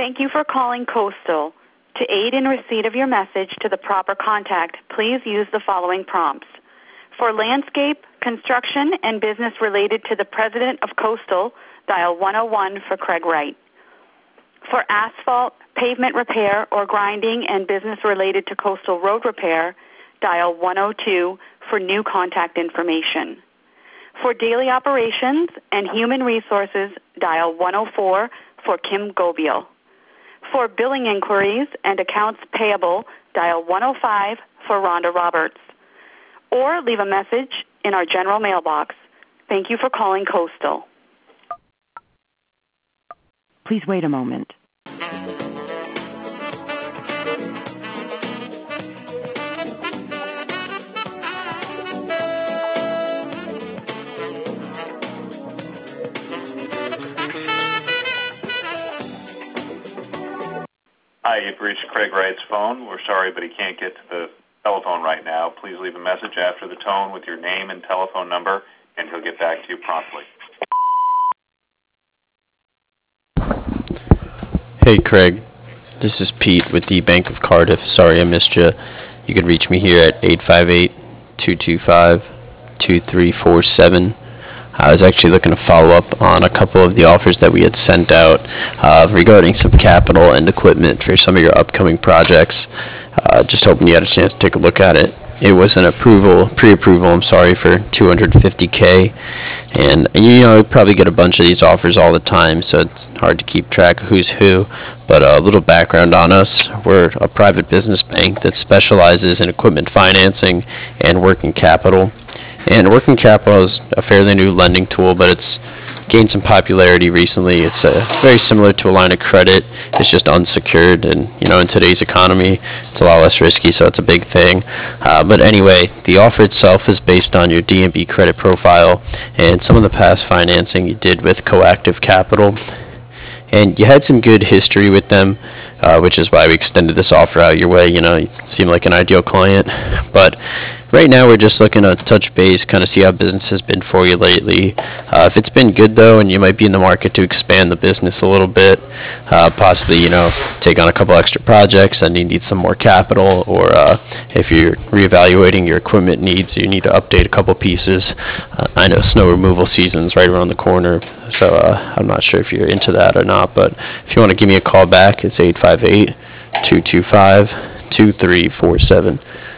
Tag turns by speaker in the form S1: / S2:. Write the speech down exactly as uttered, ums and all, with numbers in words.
S1: Thank you for calling Coastal. To aid in receipt of your message to the proper contact, please use the following prompts. For landscape, construction, and business related to the president of Coastal, dial one oh one for Craig Wright. For asphalt, pavement repair, or grinding and business related to coastal road repair, dial one oh two for new contact information. For daily operations and human resources, dial one oh four for Kim Gobiel. For billing inquiries and accounts payable, dial one oh five for Rhonda Roberts. Or leave a message in our general mailbox. Thank you for calling Coastal.
S2: Please wait a moment.
S3: Hi, you've reached Craig Wright's phone. We're sorry, but he can't get to the telephone right now. Please leave a message after the tone with your name and telephone number, and he'll get back to you promptly.
S4: Hey Craig, this is Pete with the Bank of Cardiff. Sorry I missed you. You can reach me here at eight five eight, two two five, two three four seven. I was actually looking to follow up on a couple of the offers that we had sent out uh, regarding some capital and equipment for some of your upcoming projects. Uh, just hoping you had a chance to take a look at it. It was an approval, pre-approval, I'm sorry, for two hundred fifty K. And, you know, you probably get a bunch of these offers all the time, so it's hard to keep track of who's who. But a little background on us. We're a private business bank that specializes in equipment financing and working capital. And working capital is a fairly new lending tool, but it's gained some popularity recently. It's uh, very similar to a line of credit. It's just unsecured, and you know, in today's economy, it's a lot less risky, so it's a big thing. Uh, but anyway, the offer itself is based on your D and B credit profile and some of the past financing you did with Coactive Capital. And you had some good history with them, uh, which is why we extended this offer out your way. You know, you seem like an ideal client. But right now we're just looking to touch base, kind of see how business has been for you lately. Uh, if it's been good, though, and you might be in the market to expand the business a little bit, uh, possibly, you know, take on a couple extra projects and you need some more capital, or uh, if you're reevaluating your equipment needs, you need to update a couple pieces. Uh, I know snow removal season's right around the corner, so uh, I'm not sure if you're into that or not, but if you want to give me a call back, it's eight five eight, two two five, two three four seven.